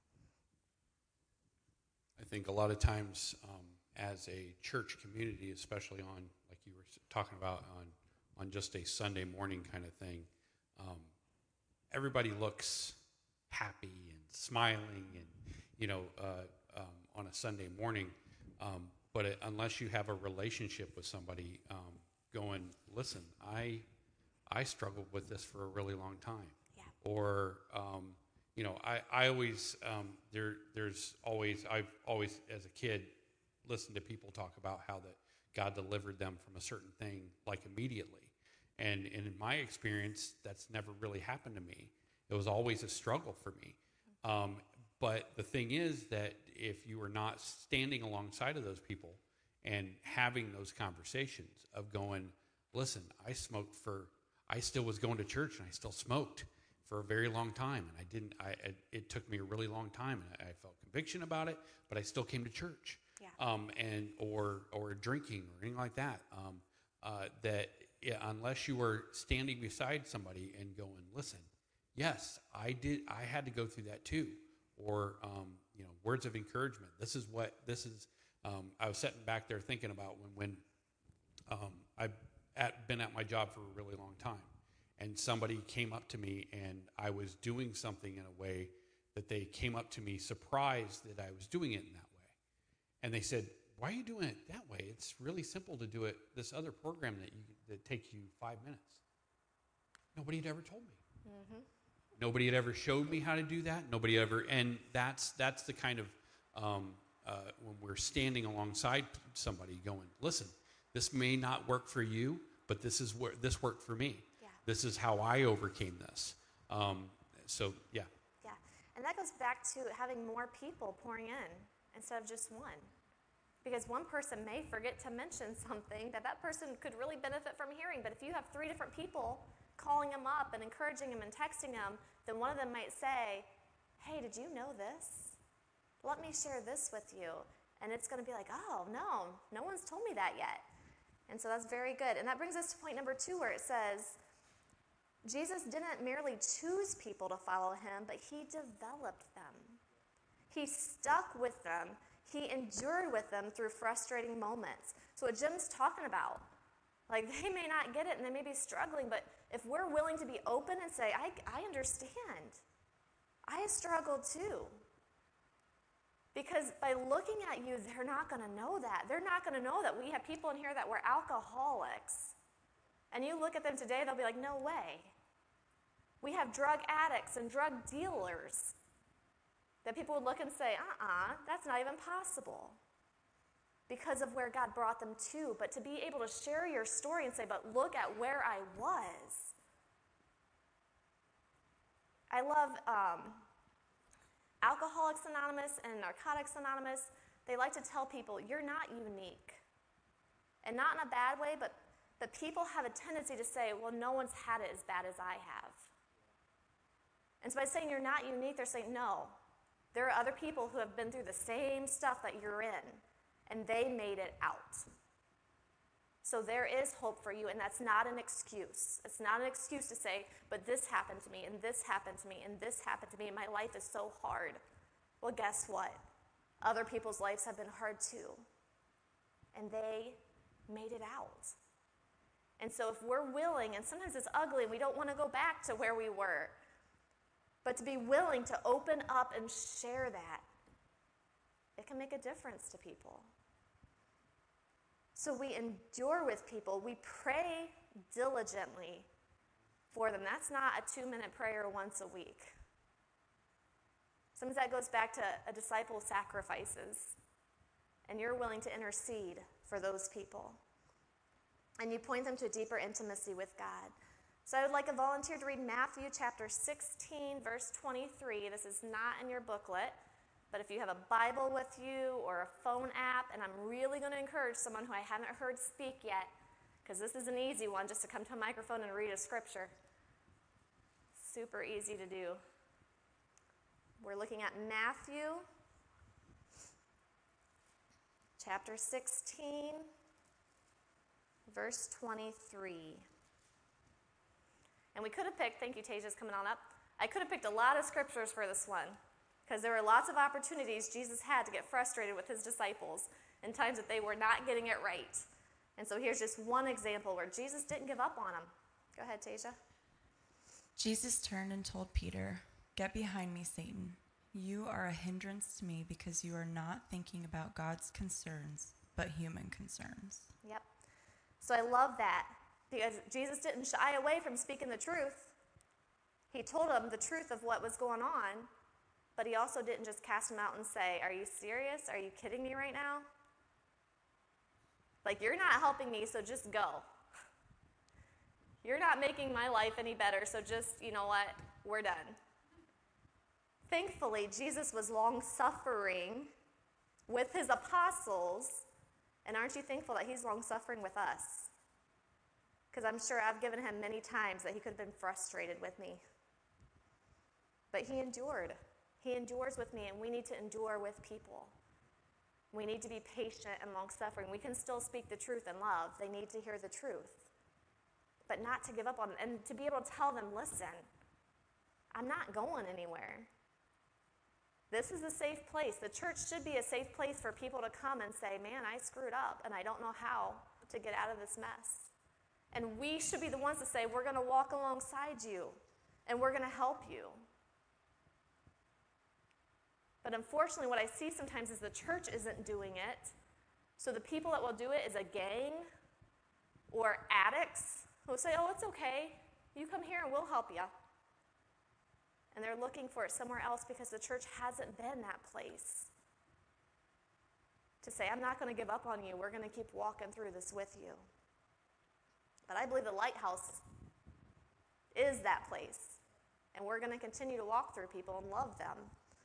I think a lot of times um, as a church community, especially on, like you were talking about, on, on just a Sunday morning kind of thing, um, everybody looks happy and smiling and, you know, uh, um, on a Sunday morning. Um, but it, unless you have a relationship with somebody um, going, listen, I I struggled with this for a really long time. Yeah. Or, um, you know, I, I always, um, there there's always, I've always, as a kid, listened to people talk about how that God delivered them from a certain thing, like immediately. And, and in my experience, that's never really happened to me. It was always a struggle for me. Um, but the thing is that if you are not standing alongside of those people and having those conversations of going, listen, I smoked for, I still was going to church and I still smoked for a very long time. And I didn't, I, it, it took me a really long time and I, I felt conviction about it, but I still came to church. Yeah. Um, and, or, or drinking or anything like that. Um, uh, that yeah, unless you were standing beside somebody and going, listen, yes, I did, I had to go through that too. Or, um, you know, words of encouragement. This is what, this is, um, I was sitting back there thinking about when, when um, I've at, been at my job for a really long time. And somebody came up to me and I was doing something in a way that they came up to me surprised that I was doing it in that way. And they said, why are you doing it that way? It's really simple to do it, this other program that you that takes you five minutes. Nobody had ever told me. Mm-hmm. Nobody had ever showed me how to do that. Nobody ever, and that's that's the kind of, um, uh, when we're standing alongside somebody going, listen, this may not work for you, but this is where this worked for me. Yeah. This is how I overcame this. Um, so, yeah. Yeah. And that goes back to having more people pouring in instead of just one. Because one person may forget to mention something that that person could really benefit from hearing. But if you have three different people calling him up and encouraging him and texting him, then one of them might say, hey, did you know this? Let me share this with you. And it's going to be like, oh, no, no one's told me that yet. And so that's very good. And that brings us to point number two where it says, Jesus didn't merely choose people to follow him, but he developed them. He stuck with them. He endured with them through frustrating moments. So what Jim's talking about, like they may not get it and they may be struggling, but if we're willing to be open and say, I, I understand. I struggled too. Because by looking at you, they're not going to know that. They're not going to know that we have people in here that were alcoholics. And you look at them today, they'll be like, no way. We have drug addicts and drug dealers that people would look and say, uh-uh, that's not even possible because of where God brought them to. But to be able to share your story and say, but look at where I was. I love um, Alcoholics Anonymous and Narcotics Anonymous. They like to tell people, you're not unique. And not in a bad way, but, but people have a tendency to say, well, no one's had it as bad as I have. And so by saying you're not unique, they're saying, no, There are other people who have been through the same stuff that you're in, and they made it out. So there is hope for you, and that's not an excuse. It's not an excuse to say, but this happened to me, and this happened to me, and this happened to me, and my life is so hard. Well, guess what? Other people's lives have been hard too, and they made it out. And so if we're willing, and sometimes it's ugly, and we don't want to go back to where we were, but to be willing to open up and share that, it can make a difference to people. So we endure with people. We pray diligently for them. That's not a two-minute prayer once a week. Sometimes that goes back to a disciple's sacrifices, and you're willing to intercede for those people. And you point them to a deeper intimacy with God. So I would like a volunteer to read Matthew chapter sixteen, verse twenty-three. This is not in your booklet, but if you have a Bible with you or a phone app, and I'm really going to encourage someone who I haven't heard speak yet, because this is an easy one, just to come to a microphone and read a scripture. Super easy to do. We're looking at Matthew chapter sixteen, verse twenty-three. And we could have picked, thank you, Taja's coming on up. I could have picked a lot of scriptures for this one, because there were lots of opportunities Jesus had to get frustrated with his disciples in times that they were not getting it right. And so here's just one example where Jesus didn't give up on them. Go ahead, Taja. Jesus turned and told Peter, "Get behind me, Satan. You are a hindrance to me because you are not thinking about God's concerns, but human concerns." Yep. So I love that, because Jesus didn't shy away from speaking the truth. He told them the truth of what was going on, but he also didn't just cast them out and say, "Are you serious? Are you kidding me right now? Like, you're not helping me, so just go. You're not making my life any better, so just, you know what, we're done." Thankfully, Jesus was long-suffering with his apostles, and aren't you thankful that he's long-suffering with us? Because I'm sure I've given him many times that he could have been frustrated with me. But he endured. He endures with me, and we need to endure with people. We need to be patient and long-suffering. We can still speak the truth in love. They need to hear the truth. But not to give up on them, and to be able to tell them, listen, I'm not going anywhere. This is a safe place. The church should be a safe place for people to come and say, man, I screwed up, and I don't know how to get out of this mess. And we should be the ones to say, we're going to walk alongside you, and we're going to help you. But unfortunately, what I see sometimes is the church isn't doing it. So the people that will do it is a gang or addicts who will say, oh, it's okay. You come here and we'll help you. And they're looking for it somewhere else because the church hasn't been that place to say, I'm not going to give up on you. We're going to keep walking through this with you. But I believe the Lighthouse is that place. And we're going to continue to walk through people and love them.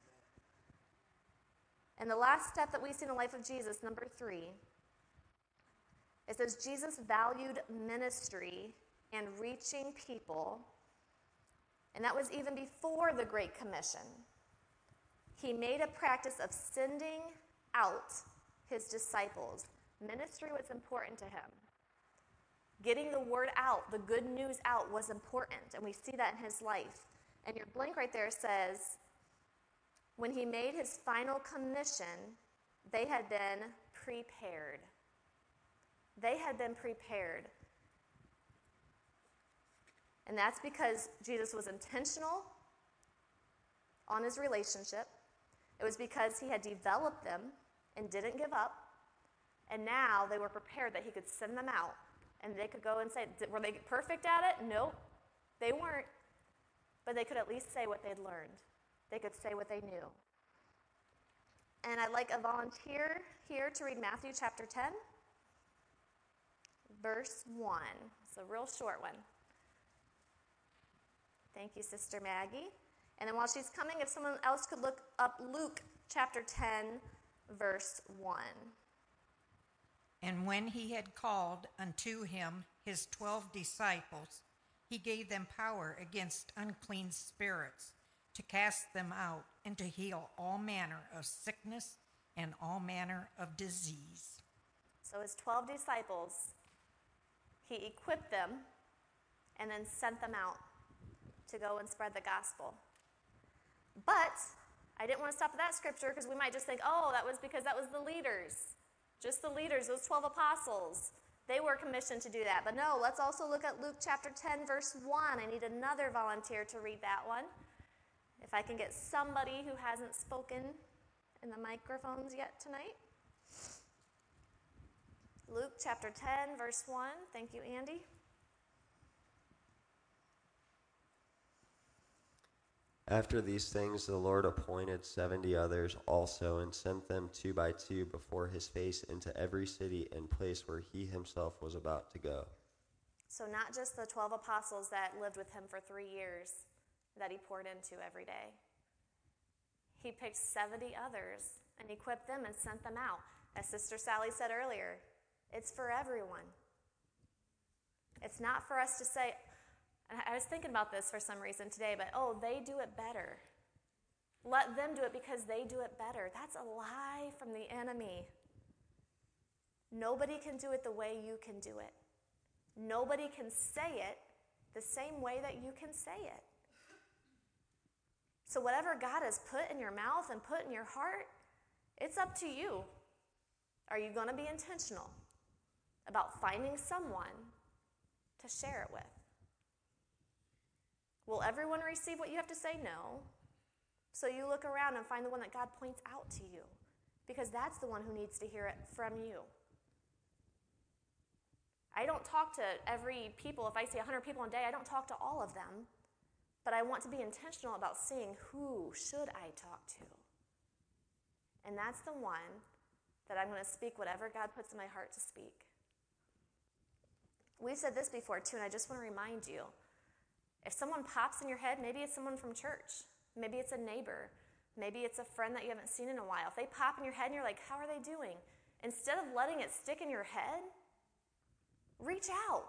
And the last step that we see in the life of Jesus, number three, it says Jesus valued ministry and reaching people, and that was even before the Great Commission. He made a practice of sending out his disciples. Ministry was important to him. Getting the word out, the good news out, was important, and we see that in his life. And your blank right there says, when he made his final commission, they had been prepared. They had been prepared. And that's because Jesus was intentional on his relationship. It was because he had developed them and didn't give up. And now they were prepared that he could send them out. And they could go and say, were they perfect at it? Nope, they weren't. But they could at least say what they'd learned. They could say what they knew. And I'd like a volunteer here to read Matthew chapter ten, verse one. It's a real short one. Thank you, Sister Maggie. And then while she's coming, if someone else could look up Luke chapter ten, verse one. And when he had called unto him his twelve disciples, he gave them power against unclean spirits to cast them out and to heal all manner of sickness and all manner of disease. So his twelve disciples, he equipped them and then sent them out to go and spread the gospel. But I didn't want to stop at that scripture because we might just think, oh, that was because that was the leaders. Just the leaders, those twelve apostles. They were commissioned to do that. But no, let's also look at Luke chapter ten, verse one. I need another volunteer to read that one. If I can get somebody who hasn't spoken in the microphones yet tonight. Luke chapter ten, verse one. Thank you, Andy. After these things, the Lord appointed seventy others also and sent them two by two before his face into every city and place where he himself was about to go. So not just the twelve apostles that lived with him for three years that he poured into every day. He picked seventy others and equipped them and sent them out. As Sister Sally said earlier, it's for everyone. It's not for us to say, and I was thinking about this for some reason today, but oh, they do it better. Let them do it because they do it better. That's a lie from the enemy. Nobody can do it the way you can do it. Nobody can say it the same way that you can say it. So whatever God has put in your mouth and put in your heart, it's up to you. Are you going to be intentional about finding someone to share it with? Will everyone receive what you have to say? No. So you look around and find the one that God points out to you, because that's the one who needs to hear it from you. I don't talk to every people. If I see one hundred people a day, I don't talk to all of them. But I want to be intentional about seeing who should I talk to. And that's the one that I'm going to speak whatever God puts in my heart to speak. We've said this before too, and I just want to remind you. If someone pops in your head, maybe it's someone from church. Maybe it's a neighbor. Maybe it's a friend that you haven't seen in a while. If they pop in your head and you're like, how are they doing? Instead of letting it stick in your head, reach out.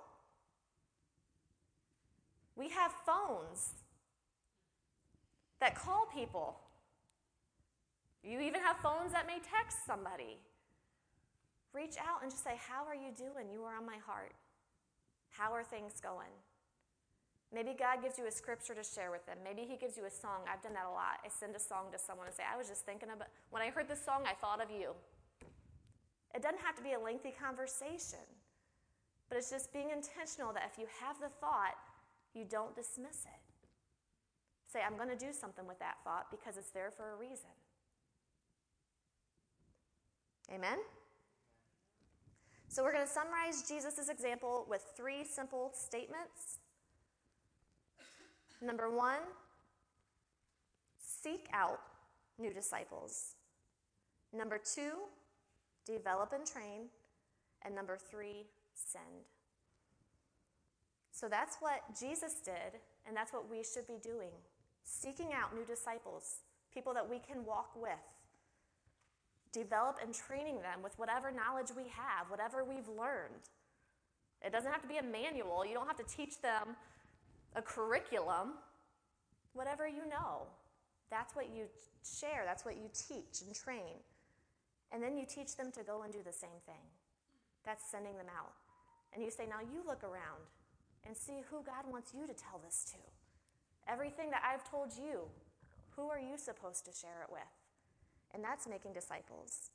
We have phones that call people. You even have phones that may text somebody. Reach out and just say, how are you doing? You are on my heart. How are things going? Maybe God gives you a scripture to share with them. Maybe he gives you a song. I've done that a lot. I send a song to someone and say, I was just thinking about, when I heard this song, I thought of you. It doesn't have to be a lengthy conversation, but it's just being intentional that if you have the thought, you don't dismiss it. Say, I'm going to do something with that thought because it's there for a reason. Amen? So we're going to summarize Jesus' example with three simple statements. Number one, seek out new disciples. Number two, develop and train. And number three, send. So that's what Jesus did, and that's what we should be doing. Seeking out new disciples, people that we can walk with. Develop and training them with whatever knowledge we have, whatever we've learned. It doesn't have to be a manual. You don't have to teach them a curriculum. Whatever you know, that's what you share, that's what you teach and train. And then you teach them to go and do the same thing. That's sending them out. And you say, now you look around and see who God wants you to tell this to. Everything that I've told you, who are you supposed to share it with? And that's making disciples.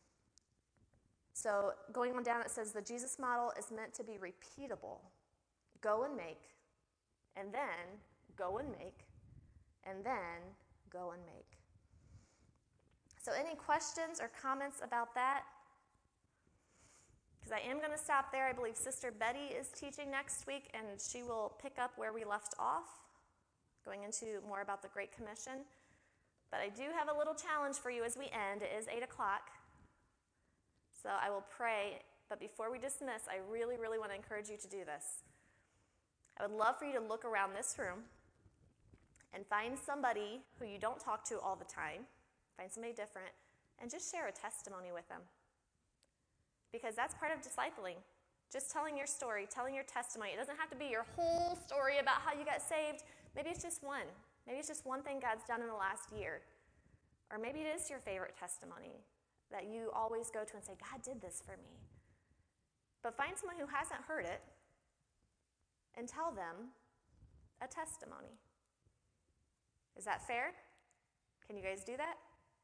So going on down, it says the Jesus model is meant to be repeatable. Go and make, and then go and make, and then go and make. So any questions or comments about that? Because I am going to stop there. I believe Sister Betty is teaching next week, and she will pick up where we left off, going into more about the Great Commission. But I do have a little challenge for you as we end. It is eight o'clock. So I will pray. But before we dismiss, I really, really want to encourage you to do this. I would love for you to look around this room and find somebody who you don't talk to all the time. Find somebody different. And just share a testimony with them. Because that's part of discipling. Just telling your story, telling your testimony. It doesn't have to be your whole story about how you got saved. Maybe it's just one. Maybe it's just one thing God's done in the last year. Or maybe it is your favorite testimony that you always go to and say, God did this for me. But find someone who hasn't heard it and tell them a testimony. Is that fair? Can you guys do that?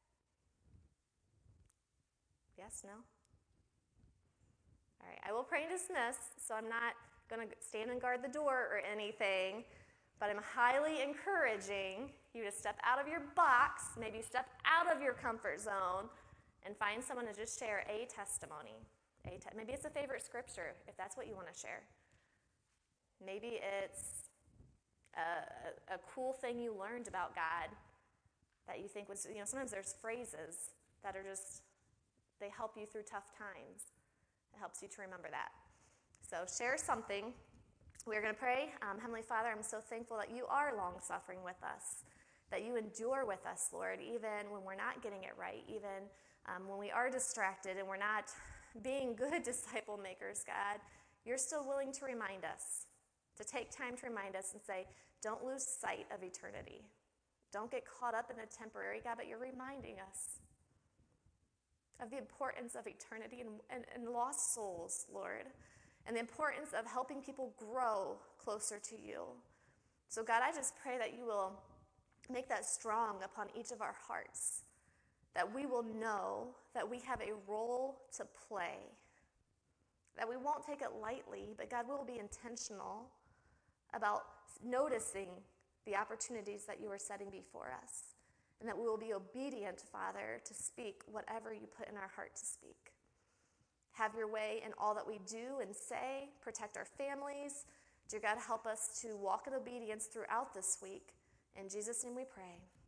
Yes, no? All right, I will pray and dismiss, so I'm not going to stand and guard the door or anything, but I'm highly encouraging you to step out of your box, maybe step out of your comfort zone, and find someone to just share a testimony. A te- maybe it's a favorite scripture, if that's what you want to share. Maybe it's a, a, a cool thing you learned about God that you think was, you know, sometimes there's phrases that are just, they help you through tough times. It helps you to remember that. So share something. We're going to pray. Um, Heavenly Father, I'm so thankful that you are long-suffering with us, that you endure with us, Lord, even when we're not getting it right, even um, when we are distracted and we're not being good disciple makers, God. You're still willing to remind us, to take time to remind us and say, don't lose sight of eternity. Don't get caught up in the temporary, God, but you're reminding us of the importance of eternity and, and, and lost souls, Lord, and the importance of helping people grow closer to you. So, God, I just pray that you will make that strong upon each of our hearts, that we will know that we have a role to play, that we won't take it lightly, but God, we'll be intentional about noticing the opportunities that you are setting before us, and that we will be obedient, Father, to speak whatever you put in our heart to speak. Have your way in all that we do and say. Protect our families. Dear God, help us to walk in obedience throughout this week. In Jesus' name we pray.